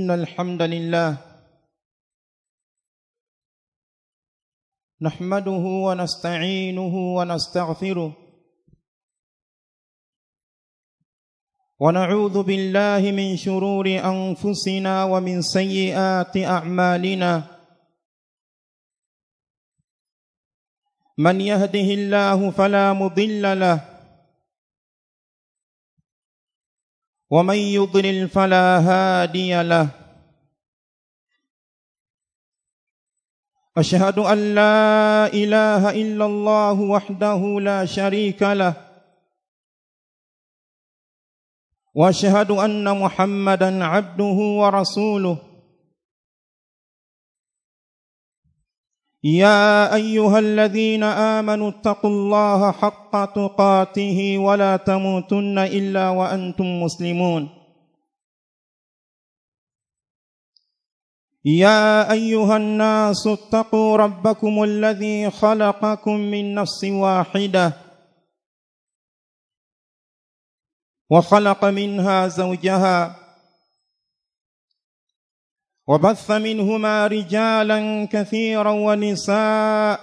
إن الحمد لله نحمده ونستعينه ونستغفره ونعوذ بالله من شرور أنفسنا ومن سيئات أعمالنا من يهده الله فلا مضل له ومن يضلل فلا هادي له أشهد أن لا إله إلا الله وحده لا شريك له وأشهد أن محمدا عبده ورسوله يا أيها الذين آمنوا اتقوا الله حق تقاته ولا تموتن إلا وأنتم مسلمون يا أيها الناس اتقوا ربكم الذي خلقكم من نفس واحدة وخلق منها زوجها وبث منهما رجالا كثيرا ونساء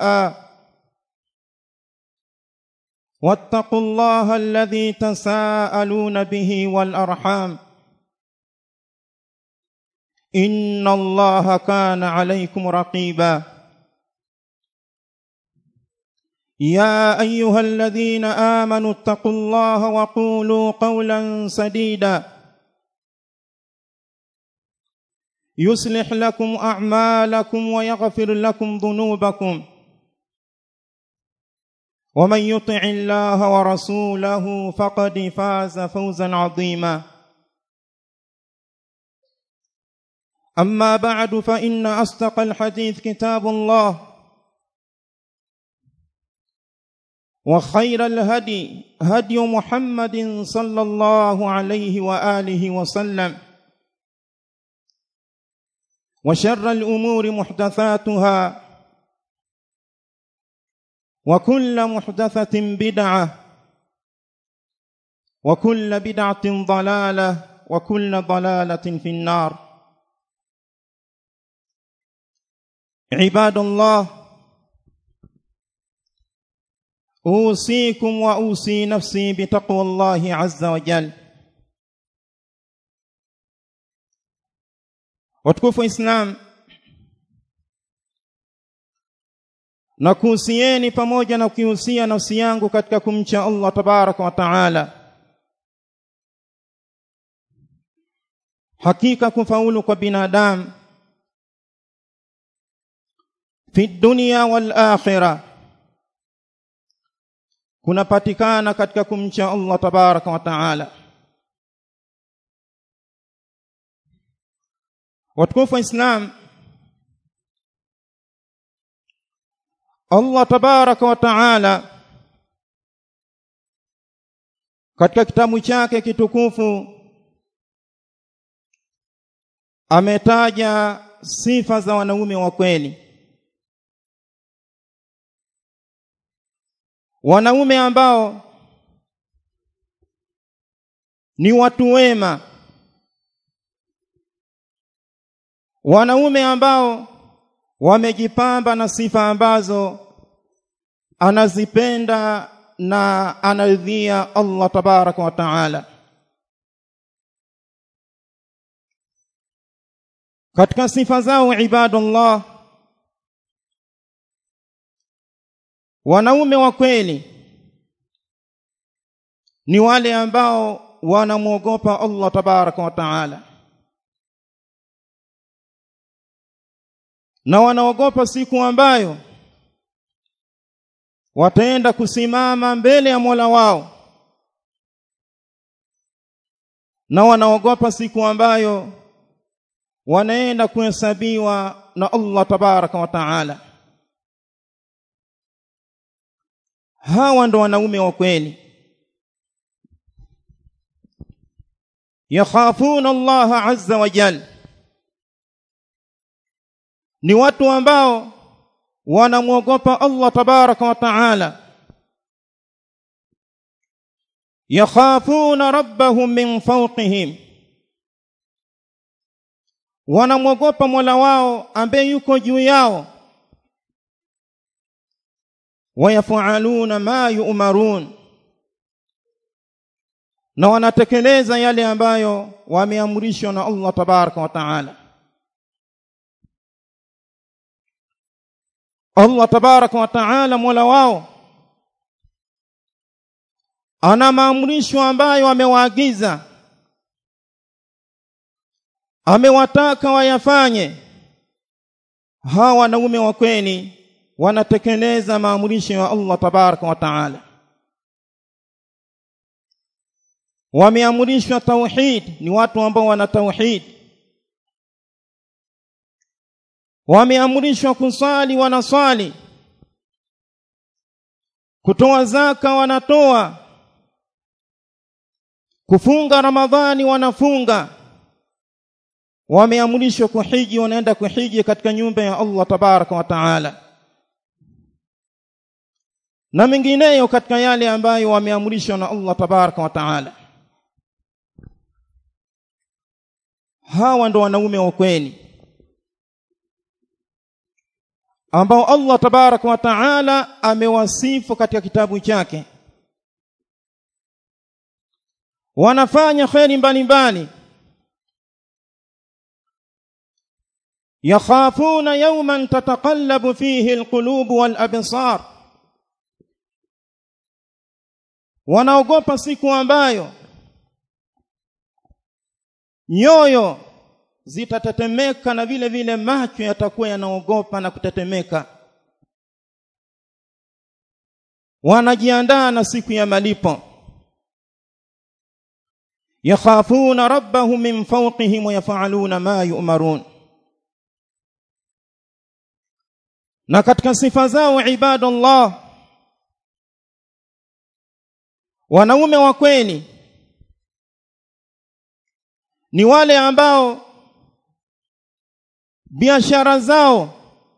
واتقوا الله الذي تساءلون به والأرحام إن الله كان عليكم رقيبا يا أيها الذين آمنوا اتقوا الله وقولوا قولا سديدا يصلح لكم أعمالكم ويغفر لكم ذنوبكم ومن يطع الله ورسوله فقد فاز فوزا عظيما أما بعد فإن أصدق الحديث كتاب الله وخير الهدي هدي محمد صلى الله عليه وآله وسلم وشر الأمور محدثاتها وكل محدثة بدعة وكل بدعة ضلالة وكل ضلالة في النار عباد الله أوصيكم وأوصي نفسي بتقوى الله عز وجل watukufu Islam na kuhusieni pamoja na kuhusia nafsi yangu katika kumcha Allah tabaraka wa taala. Hakika kufaulu kwa binadamu fi dunia wal akhirah kunapatikana katika kumcha Allah tabaraka wa taala. Watukufu Islam, Allah tabaraka wa taala katika kitabu chake kitukufu ametaja sifa za wanaume wa kweli, wanaume ambao ni watu wema, wanaume ambao wamejipamba na sifa ambazo anazipenda na anaridhia Allah tabaraka wa taala. Katika sifa zao ibadallah, wanaume wa kweli ni wale ambao wanamuogopa Allah tabaraka wa taala na wanaogopa siku ambayo wataenda kusimama mbele ya Mola wao, na wanaogopa siku ambayo wanaenda kuhesabiwa na Allah tabaraka wa taala. Hawa ndo wanaume wa kweli. Yakhafuna Allah azza wa jalla, ni watu ambao wanamuogopa Allah tabaraka wa taala. Yakhafuna rabbahum min fawqihim, wanamwogopa Mola wao ambaye yuko juu yao, wayafaluna ma yu'marun, na wanatekeleza yale ambayo wameamrishwa na Allah tabaraka wa taala. Allah tabaraka wa taala Mola wao ana maamrisho ambayo amewaagiza, amewataka wayafanye. Hawa wanaume wa kweli wanatekeleza maamrisho ya Allah tabaraka wa taala. Wameamrishwa tauhid, ni watu ambao wana tauhid. Wameamrishwa kusali, wanasali. Kutoa zaka, wanatoa. Kufunga Ramadhani, wanafunga. Wameamrishwa kuhiji, wanaenda kuhiji katika nyumba ya Allah tabaraka wa taala, na mengineyo katika yale ambayo wameamrishwa na Allah tabaraka wa taala. Hawa ndo wanaume wa kweli ambao Allah tabaraka wa taala amewasifu katika kitabu chake. Wanafanya khairi mbalimbali. Yakhafuna yawman tataqallabu fihi alqulub wal absar, wanaogopa siku ambayo nyoyo zitatetemeka na vile vile macho yatakuwa yanaogopa na kutetemeka. Wanajiandaa na siku ya malipo. Yakhafuna rabbahum min fawqihim wa yaf'aluna ma yu'marun. Na katika sifa zao ibadallah, wanaume wa kweli ni wale ambao biashara zao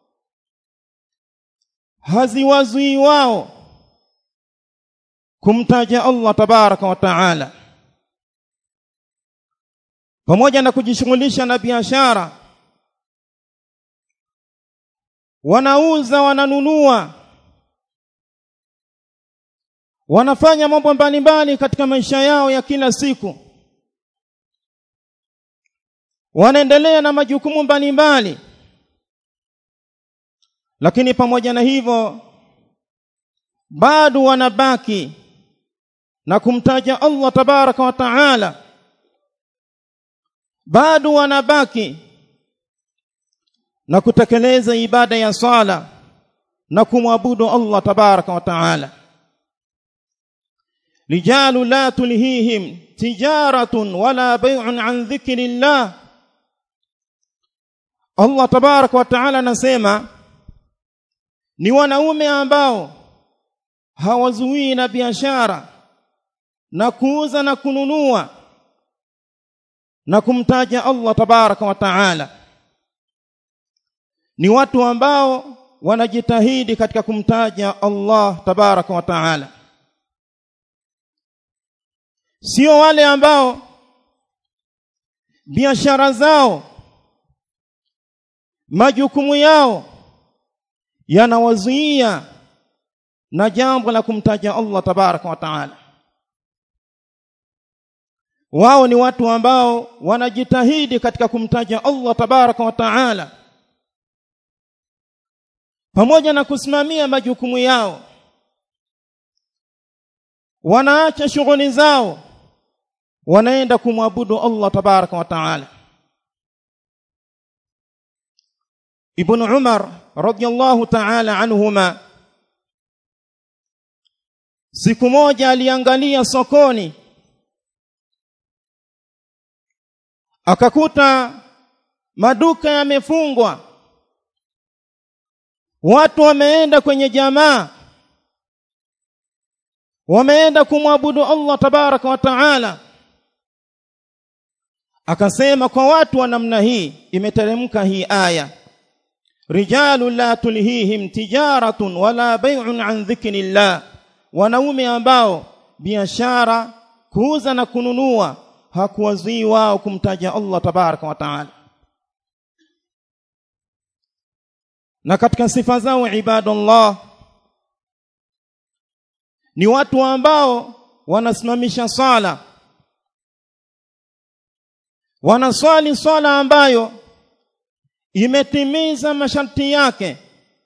haziwazui wao kumtaja Allah tabaraka wa taala. Pamoja na kujishughulisha na biashara, wanauza, wananunua, wanafanya mambo mbalimbali katika maisha yao ya kila siku. Wanaendelea na majukumu mbalimbali, lakini pamoja na hivyo bado wanabaki na kumtaja Allah tabaraka wa taala. Bado wanabaki na kutekeleza ibada ya sala na kumwabudu Allah tabaraka wa taala. Rijalu la tulhihim tijaratun wala bay'un an dhikrillah. Allah tabaraka wa taala anasema ni wanaume ambao hawazuii na biashara na kuuza na kununua na kumtaja Allah tabaraka wa taala. Ni watu ambao wanajitahidi katika kumtaja Allah tabaraka wa taala. Sio wale ambao biashara zao, majukumu yao yanawazuia na jambo la kumtaja Allah tabaraka wa taala. Wao ni watu ambao wanajitahidi katika kumtaja Allah tabaraka wa taala, pamoja na kusimamia majukumu yao. Wanaacha shughuli zao, wanaenda kumwabudu Allah tabaraka wa taala. Ibn Umar radiyallahu ta'ala anhuma, siku moja aliangalia sokoni, akakuta maduka yamefungwa. Watu wameenda kwenye jamaa, wameenda kumwabudu Allah tabaraka wa taala. Akasema kwa watu wa namna hii imeteremka hii aya, rijalu la tulhihim tijaratun wala bay'un an dhikrillah. Wanaume ambao biashara, kuuza na kununua hakuwazuii wao kumtaja Allah tabaraka wa taala. na katika sifa zao ibadallah ni watu ambao wanasimamisha sala, wanaswali swala ambayo imetimiza masharti yake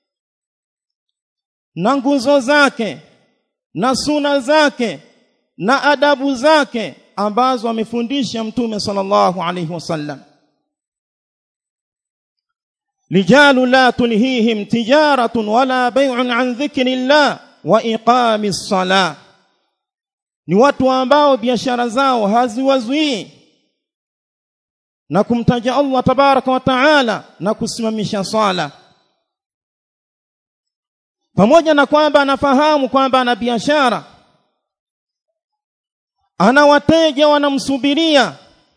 na nguzo zake na suna zake na adabu zake ambazo amefundisha Mtume sallallahu alayhi wasallam. Rijalu la tulhihim tijaratun wala bay'un an dhikrillah wa iqamis salah, ni watu ambao biashara zao haziwazuii na kumtaja Allah tabaraka wa taala na kusimamisha swala, pamoja na kwamba anafahamu kwamba ana biashara, ana wateja wanamsubiria,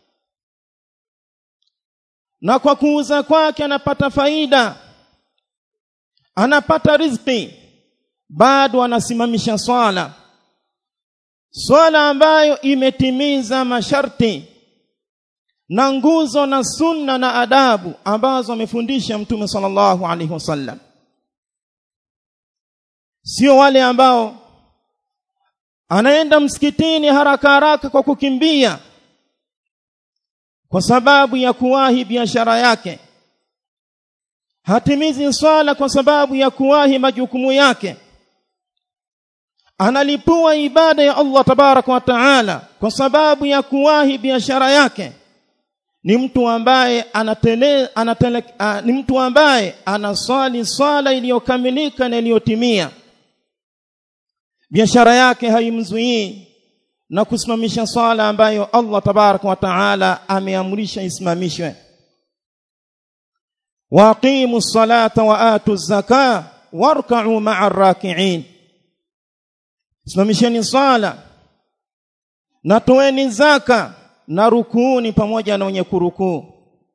na kwa kuuza kwake anapata faida, anapata riziki, bado anasimamisha swala ambayo imetimiza masharti na nguzo na sunna na adabu ambazo amefundisha Mtume sallallahu alaihi wasallam. Sio wale ambao anaenda msikitini haraka kwa kukimbia kwa sababu ya kuwahi biashara yake, hatimizi swala kwa sababu ya kuwahi majukumu yake, analipua ibada ya Allah tabaraka wa taala kwa sababu ya kuwahi biashara yake. Ni mtu ambaye ni mtu ambaye anaswali swala iliyokamilika na iliyotimia, biashara yake haimzuii na kusimamisha swala ambayo Allah tabaraka wa taala ameamrisha isimamishwe. Waqimus salata wa atuz zakah warka'u ma'ar raki'in, simamisheni swala na toeni zaka na rukuuni pamoja na wenye kurukuu.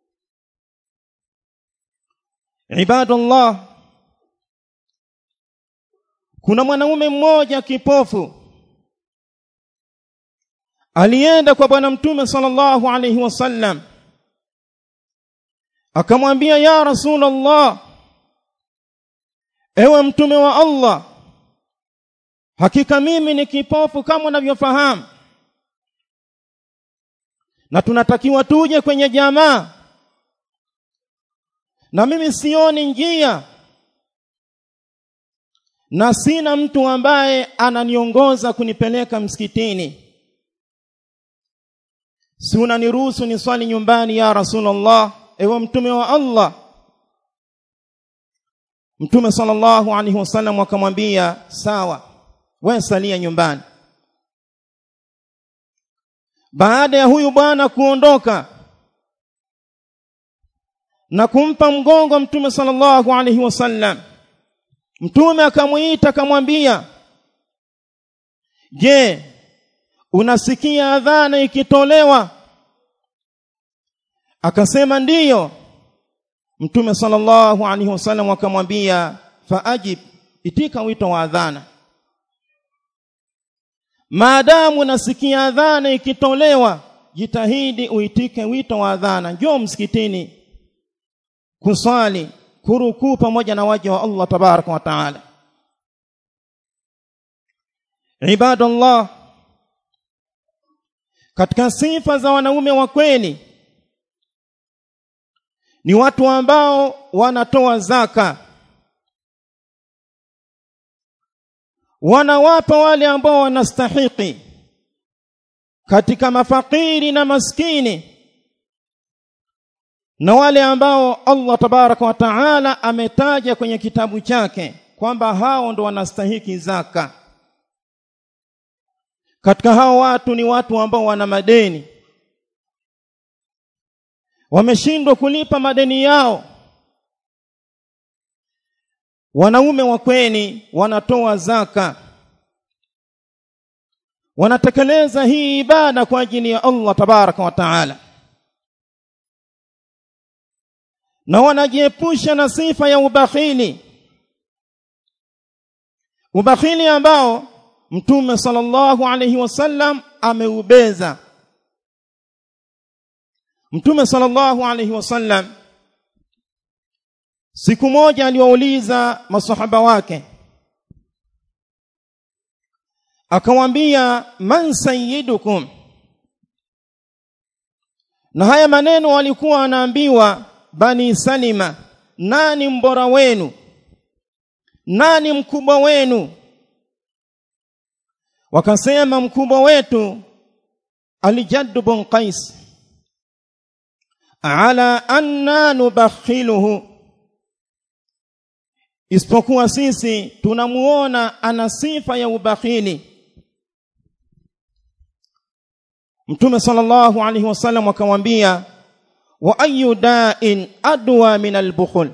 Ibadallah, kuna mwanamume mmoja kipofu alienda kwa bwana Mtume sallallahu alayhi wasallam, akamwambia, ya Rasulullah, ewe Mtume wa Allah, hakika mimi ni kipofu kama unavyofahamu, na tunatakiwa tuje kwenye jamaa, na mimi sioni njia na sina mtu ambaye ananiongoza kunipeleka msikitini. Si unaniruhusu ni swali nyumbani ya Rasulullah, ewe Mtume wa Allah? Mtume sallallahu alaihi wasallam akamwambia, sawa, wewe salia nyumbani. Baada ya huyu bwana kuondoka na kumpa mgongo Mtume sallallahu alaihi wasallam, Mtume akamuita akamwambia, je, unasikia adhana ikitolewa? Akasema ndiyo. Mtume sallallahu alaihi wasallam akamwambia, faajib, itika wito wa adhana. Maadamu unasikia adhana ikitolewa, jitahidi uitike wito wa adhana, njoo msikitini kusali, kurukuu pamoja na waja wa Allah tabaraka wa taala. Ibadallah, katika sifa za wanaume wa kweli ni watu ambao wanatoa zaka, wanawapa wale ambao wanastahili katika mafakiri na maskini, na wale ambao Allah tabaraka wa taala ametaja kwenye kitabu chake kwamba hao ndo wanastahili zaka. Katika hao watu ni watu ambao wana madeni, wameshindwa kulipa madeni yao. Wanaume wa kweli wanatoa zaka, wanatekeleza hii ibada kwa ajili ya Allah tabaraka wa taala, na wanajiepusha na sifa ya ubakhili, ubakhili ambao Mtume sallallahu alayhi wasallam ameubeza. Mtume sallallahu alayhi wasallam siku moja aliwauliza masahaba wake, akawaambia man sayyidukum, na haya maneno walikuwa anaambiwa Bani Salima, nani mbora wenu, nani mkubwa wenu? Wakasema mkubwa wetu Al-Jadd bin Qais, ala anna nubakhiluhu, isipokuwa sisi tunamuona ana sifa ya ubakhili. Mtume sallallahu alaihi wasallam akamwambia, wa ayu da'in adwa min al-bukhl,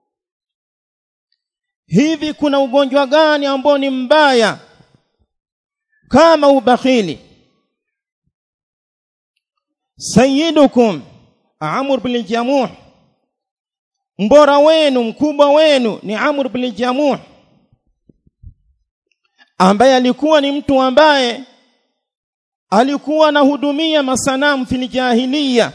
hivi kuna ugonjwa gani ambao ni mbaya kama ubakhili? Sayyidukum Amr bin Jamuh, mbora wenu mkubwa wenu ni Amr bin Jamuh, ambaye alikuwa ni mtu ambaye alikuwa anahudumia masanamu fil jahiliya,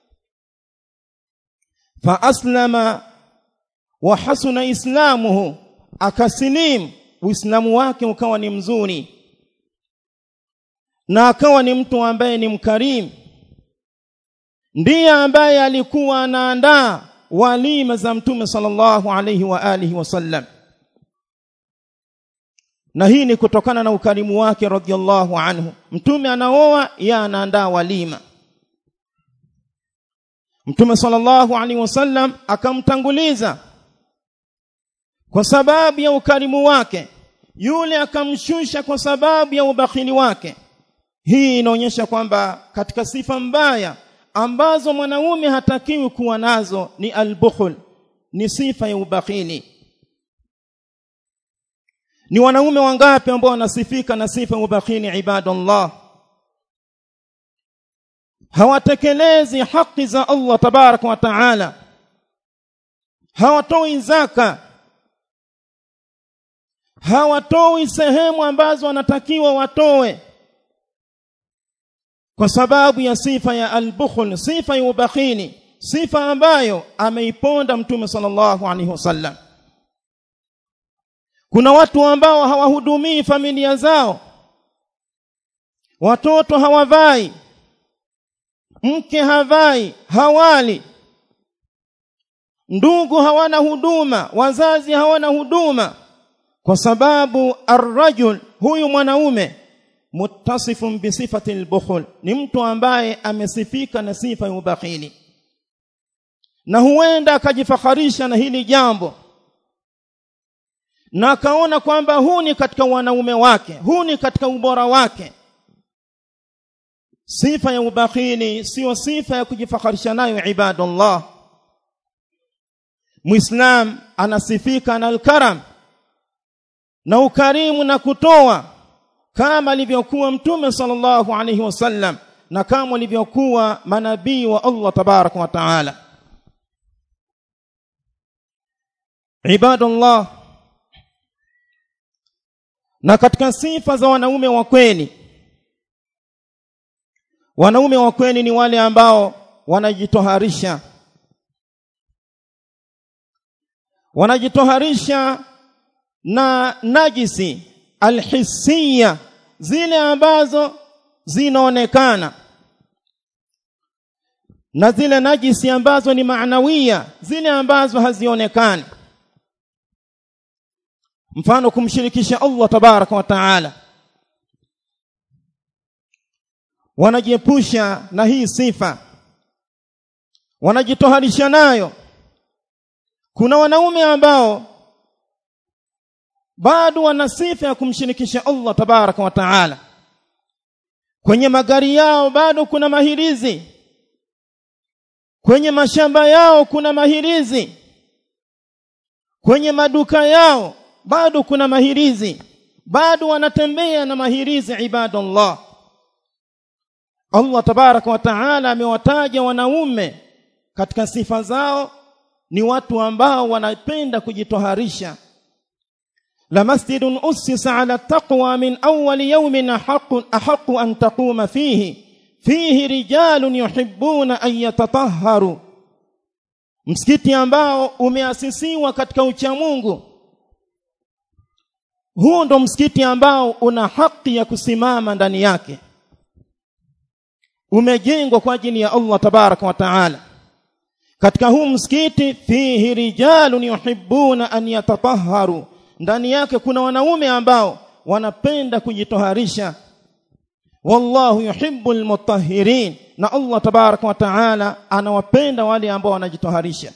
fa aslama wa hasuna islamuhu, akasilimu, uislamu wake ukawa ni mzuri na akawa ni mtu ambaye ni mkarimu. Ndiye ambaye alikuwa anaandaa walima za Mtume sallallahu alayhi wa alihi wasallam, na hii ni kutokana na ukarimu wake radhiallahu anhu. Mtume anaoa, yeye anaandaa walima. Mtume sallallahu alayhi wasallam akamtanguliza kwa sababu ya ukarimu wake, yule akamshusha kwa sababu ya ubakhili wake. Hii inaonyesha kwamba katika sifa mbaya ambazo mwanaume hatakiwi kuwa nazo ni al-bukhl, ni sifa ya ubakhili. Ni wanaume wangapi ambao wanasifika na sifa ya ubakhili? Ibadallah, hawatekelezi haki za Allah tabaraka wa taala, hawatoi zaka, hawatoi sehemu ambazo wanatakiwa watoe kwa sababu ya sifa ya al-bukhl, sifa ya ubakhili, sifa ambayo ameiponda Mtume sallallahu alaihi wasallam. Kuna watu ambao hawahudumii familia zao, watoto hawavai, mke havai, hawali, ndugu hawana huduma, wazazi hawana huduma, kwa sababu ar-rajul, huyu mwanaume, muttasifun bi sifati al-bukhl, ni mtu ambaye amesifika na sifa ya ubakhili, na huenda akajifakharisha na hili jambo na akaona kwamba huu ni katika wanaume wake, huu ni katika ubora wake. Sifa ya ubakhili sio sifa ya kujifakharisha nayo. Ibadallah, Muislam anasifika na al-karam, na ukarimu na kutoa, kama alivyokuwa Mtume sallallahu alaihi wasallam na kama alivyokuwa manabii wa Allah tabaraka wa taala. Ibadallah, na katika sifa za wanaume wa kweli, wanaume wa kweli ni wale ambao wanajitoharisha, wanajitoharisha na najisi alhisiya, zile ambazo zinaonekana, na zile najisi ambazo ni maanawiya, zile ambazo hazionekani. Mfano, kumshirikisha Allah tabaraka wa taala, wanajiepusha na hii sifa, wanajitoharisha nayo. Kuna wanaume ambao bado wana sifa ya kumshirikisha Allah tabaraka wa taala. Kwenye magari yao bado kuna mahirizi, kwenye mashamba yao kuna mahirizi, kwenye maduka yao bado kuna mahirizi, bado wanatembea na mahirizi. Ibadallah, Allah tabaraka wa taala amewataja wanaume katika sifa zao ni watu ambao wanapenda kujitoharisha. La masjidun ussisa ala taqwa min awwal yawmin ahqqu an taquma fihi rijalun yuhibbuna an yatatahharu. msikiti ambao umeasisiwa katika ucha Mungu, huu ndo msikiti ambao una haki ya kusimama ndani yake, umejengwa kwa ajili ya Allah tabaraka wa taala. Katika huu msikiti fihi rijalun yuhibbuna an yatatahharu, ndani yake kuna wanaume ambao wanapenda kujitoharisha. Wallahu yuhibbul mutahhirin, na Allah tabaraka wa taala anawapenda wale ambao wanajitoharisha,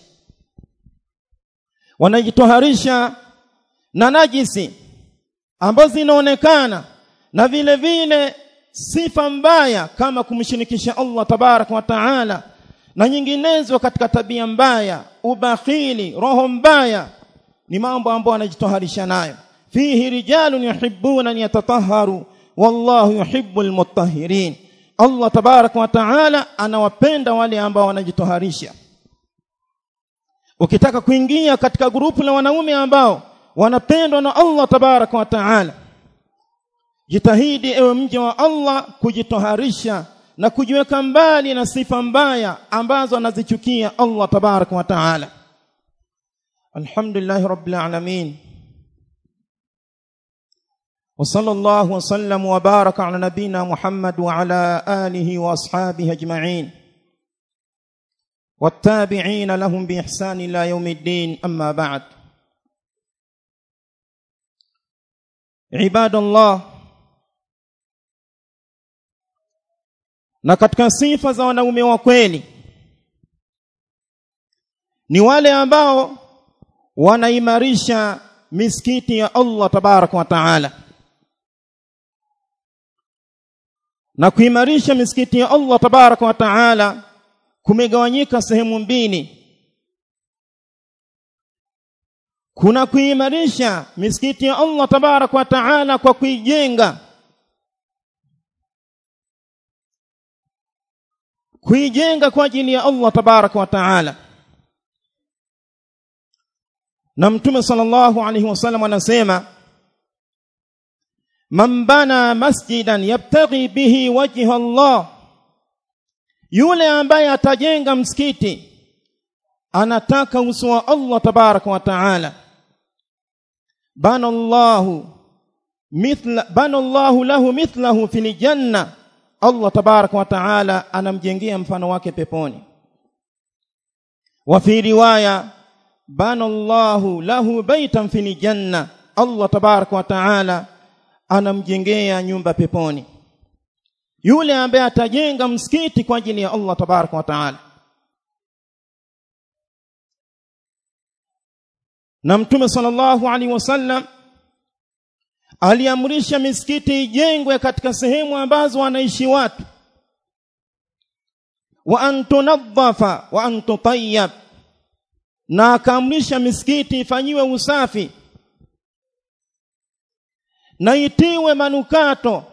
wanajitoharisha na najisi ambazo zinaonekana, na vile vile sifa mbaya kama kumshirikisha Allah tabaraka wa taala na nyinginezo katika tabia mbaya, ubakhili, roho mbaya, ni mambo ambayo wanajitoharisha nayo. Fihi rijalun yuhibbuna an yatatahharu wallahu yuhibbul mutahhirin, Allah tabaraka wa taala anawapenda wale ambao wanajitoharisha. Ukitaka kuingia katika grupu la wanaume ambao wanapendwa na Allah tabaraka wa taala, jitahidi ewe mja wa Allah kujitoharisha na kujiweka mbali na sifa mbaya ambazo anazichukia Allah tabaraka wa taala. Alhamdulillah rabbil alamin, wa sallallahu wa sallam wa baraka ala nabina Muhammad wa ala alihi wa ashabihi ajma'in wattabi'ina lahum bi ihsan ila yawmiddin, amma ba'd. Ibadallah, na katika sifa za wanaume wa kweli ni wale ambao wanaimarisha misikiti ya Allah tabaraka wa taala. Na kuimarisha misikiti ya Allah tabaraka wa taala kumegawanyika sehemu mbili. Kuna kuimarisha misikiti ya Allah tabaraka wa taala kwa kuijenga kwa ajili ya Allah tabaraka wa taala. Na Mtume sallallahu alaihi wasallam anasema, man bana masjidan yabtaghi bihi wajha Allah, yule ambaye atajenga msikiti anataka uso wa Allah tabaraka wa taala, bana Allahu lahu mithlahu fil janna, Allah tabaraka wa taala anamjengea mfano wake peponi. Wa fi riwaya, bana Allahu lahu baitan fil janna, Allah tabaraka wa taala anamjengea nyumba peponi yule ambaye atajenga msikiti kwa ajili ya Allah tabaraka wa taala. Na Mtume sallallahu alaihi wasallam aliamrisha misikiti ijengwe katika sehemu ambazo wanaishi watu, wa antunadhafa wa antutayyab, na akaamrisha misikiti ifanyiwe usafi na itiwe manukato,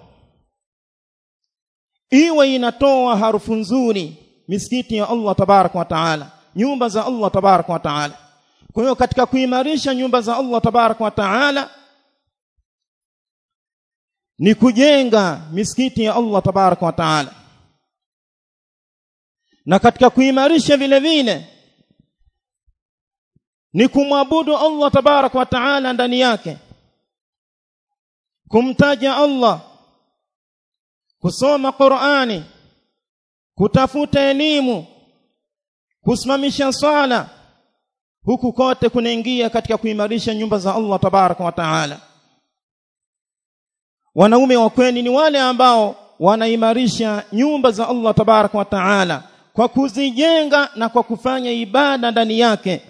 iwe inatoa harufu nzuri misikiti ya Allah tabaraka wa taala, nyumba za Allah tabaraka wa taala. Kwa hiyo katika kuimarisha nyumba za Allah tabaraka wa taala ni kujenga misikiti ya Allah tabaraka wa taala, na katika kuimarisha vile vile ni kumwabudu Allah tabaraka wa taala ndani yake, kumtaja Allah, kusoma Qur'ani, kutafuta elimu, kusimamisha swala. Huku kote kunaingia katika kuimarisha nyumba za Allah tabaraka wa taala. Wanaume wa kweli ni wale ambao wanaimarisha nyumba za Allah tabaraka wa taala kwa kuzijenga na kwa kufanya ibada ndani yake.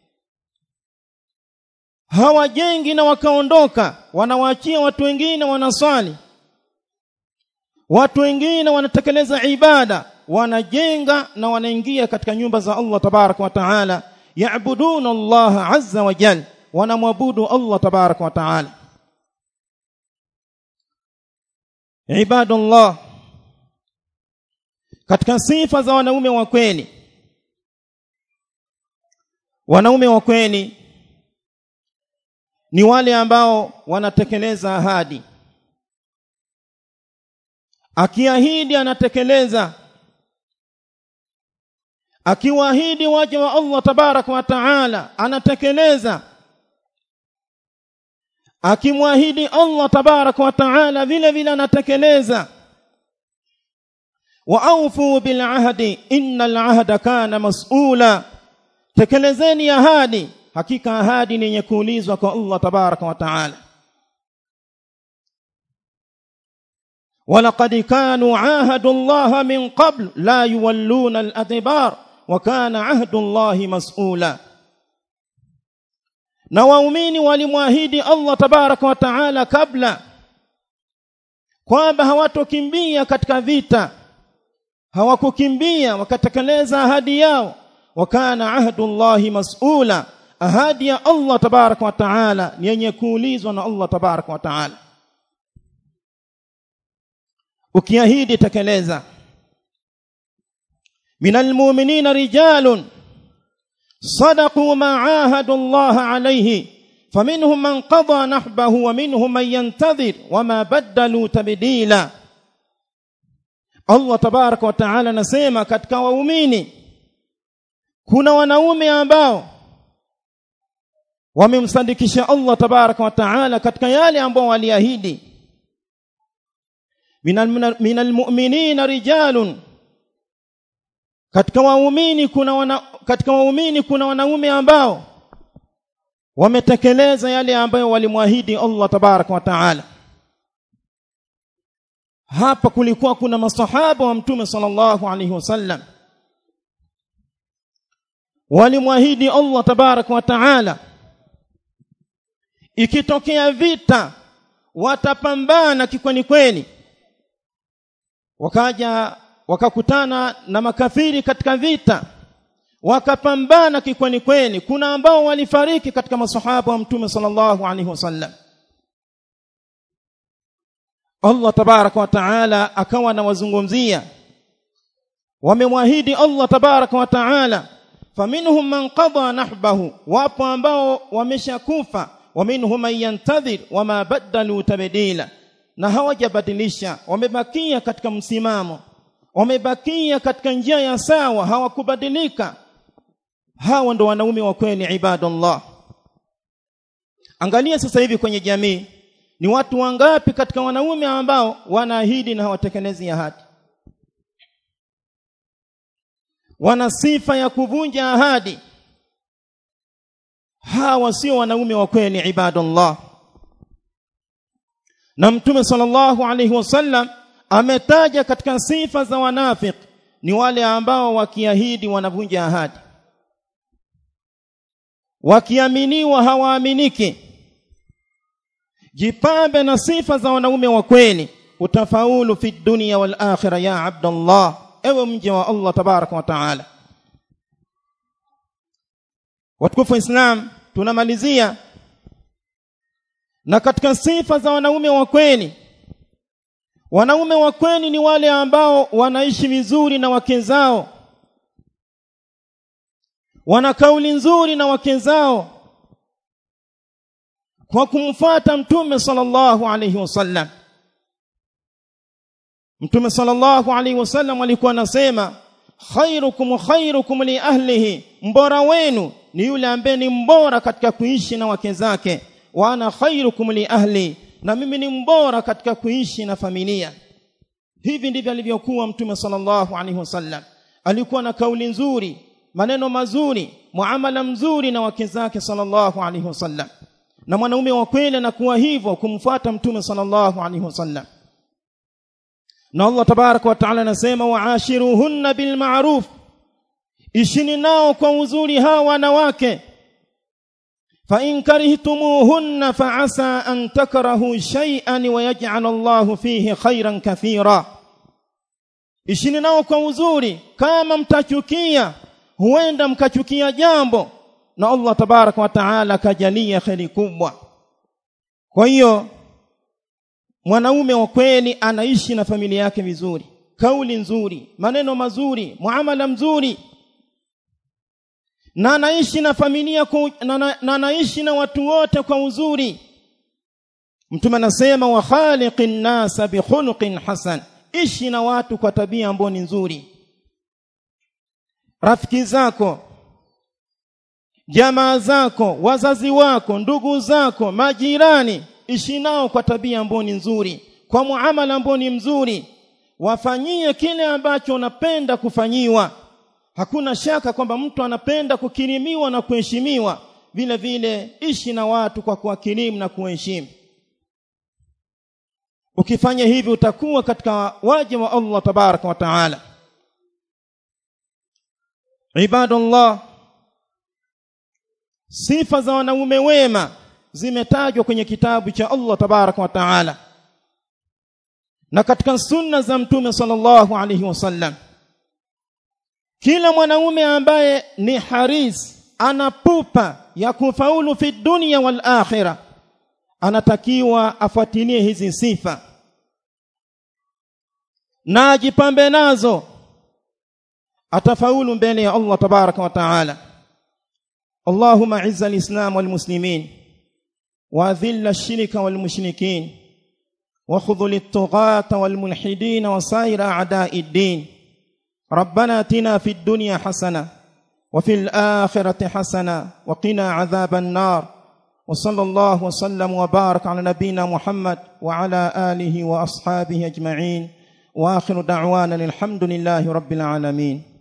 Hawajengi na wakaondoka, wanawaachia watu wengine wanaswali, watu wengine wanatekeleza ibada, wanajenga na wanaingia katika nyumba za Allah tabaraka wa taala, yaabuduna Allah azza wa jalla, wanamwabudu Allah tabaraka wa taala. Ibadallah, katika sifa za wanaume wa kweli, wanaume wa kweli ni wale ambao wanatekeleza ahadi. Akiahidi anatekeleza, akiwaahidi waja wa Allah tabaraka wa taala anatekeleza. Akimwahidi Allah tabaraka wa taala vile vile anatekeleza. Wa awfu bil ahdi innal ahda kana mas'ula, tekelezeni ahadi, hakika ahadi ni yenye kuulizwa kwa Allah tabaraka wa taala. ولقد كانوا عاهدوا الله من قبل لا يولون الأدبار وكان عهد الله مسؤولا. na waumini walimwahidi Allah tabaraka wa taala kabla kwamba hawatokimbia katika vita, hawakukimbia, wakatekeleza ahadi yao. wakana ahdullahi mas'ula, ahadi ya Allah tabaraka wa taala ni yenye kuulizwa na Allah tabaraka wa taala. ukiahidi tekeleza. minal mu'minina rijalun صدقوا ما عاهدوا الله عليه فمنهم من قضى نحبه ومنهم من ينتظر وما بدلوا تبديلا. Allah tabaraka wa taala anasema katika waumini kuna wanaume ambao wamemsadikisha Allah tabaraka wa taala katika yale ambao waliahidi. minal mu'minina rijalun, katika waumini kuna wanaume ambao wametekeleza yale ambayo walimwahidi Allah tabaraka wa taala. Hapa kulikuwa kuna masahaba wa Mtume sallallahu alaihi wasallam walimwahidi Allah tabaraka wa taala ikitokea vita watapambana kikweli kweli. Wakaja wakakutana na makafiri katika vita, wakapambana kikweli kweli. Kuna ambao walifariki katika masahaba wa Mtume sallallahu alaihi wasallam. Allah tabaraka wa taala akawa anawazungumzia, wamemwahidi Allah tabaraka wa taala, faminhum man qada nahbahu, wapo ambao wameshakufa, waminhum man yantadhir wama badalu tabdila, na hawajabadilisha, wamebakia katika msimamo, wamebakia katika njia ya sawa, hawakubadilika. Hawa ndo wanaume wa kweli ibadallah. Angalia sasa hivi kwenye jamii ni watu wangapi katika wanaume ambao wanaahidi na hawatekelezi ahadi, wana sifa ya kuvunja ahadi. Hawa sio wanaume wa kweli ibadallah. Na Mtume sallallahu alaihi wasallam ametaja katika sifa za wanafiki ni wale ambao wakiahidi wanavunja ahadi, wakiaminiwa hawaaminiki. Jipambe na sifa za wanaume wa kweli, utafaulu fi dunya wal akhirah ya abdallah, ewe mja wa Allah tabaraka wa taala. Watukufu wa Islam, tunamalizia na katika sifa za wanaume wa kweli. Wanaume wa kweli ni wale ambao wanaishi vizuri na wake zao, wana kauli nzuri na wake zao kwa kumfuata Mtume sallallahu alaihi wasallam. Mtume sallallahu alaihi wasallam alikuwa anasema, khairukum li ahlihi, mbora wenu ni yule ambaye ni mbora katika kuishi na wake zake. Wa ana khairukum li ahli, na mimi ni mbora katika kuishi na familia. Hivi ndivyo alivyokuwa Mtume sallallahu alaihi wasallam. Alikuwa na kauli nzuri, maneno mazuri, muamala mzuri na wake zake sallallahu alaihi wasallam. Na mwanaume wa kweli anakuwa hivyo kumfuata Mtume sallallahu alaihi wasallam. Na Allah tabaraka wa taala anasema, wa'ashiruhunna bil ma'ruf, ishini nao kwa uzuri hawa wanawake. fa in karihtumuhunna fa asa an takrahu shay'an wa yaj'al Allahu fihi khairan kathira. Ishini nao kwa uzuri, kama mtachukia huenda mkachukia jambo na Allah tabaraka wa taala kajalia kheri kubwa. Kwa hiyo mwanaume wa kweli anaishi na familia yake vizuri, kauli nzuri, maneno mazuri, muamala mzuri, na anaishi na familia na anaishi na watu wote kwa uzuri. Mtume anasema, wa khaliqin nasa bi khuluqin hasan, ishi na watu kwa tabia ambayo ni nzuri. rafiki zako, jamaa zako, wazazi wako, ndugu zako, majirani, ishi nao kwa tabia ambayo ni nzuri, kwa muamala ambao ni mzuri, wafanyie kile ambacho unapenda kufanyiwa. Hakuna shaka kwamba mtu anapenda kukirimiwa na kuheshimiwa, vile vile ishi na watu kwa kuwakirimu na kuheshimu. Ukifanya hivi utakuwa katika wajibu wa Allah tabaraka wa taala. Ibadallah, sifa za wanaume wema zimetajwa kwenye kitabu cha Allah tabaraka wa taala na katika sunna za Mtume sallallahu alayhi wasallam. Kila mwanaume ambaye ni haris, anapupa ya kufaulu fi dunya wal akhirah, anatakiwa afuatilie hizi sifa na ajipambe nazo, atafaulu mbele ya Allah tabaraka wa taala. Allahumma izza al-islam wal muslimin wa adhill ash-shirka wal mushrikin wa khudhul at-tughata wal mulhidin wa sa'ira a'da'id din. ربنا آتنا في الدنيا حسنة وفي الآخرة حسنة وقنا عذاب النار. وصلى الله وسلم وبارك على نبينا محمد وعلى آله وأصحابه أجمعين. وآخر دعوانا الحمد لله رب العالمين.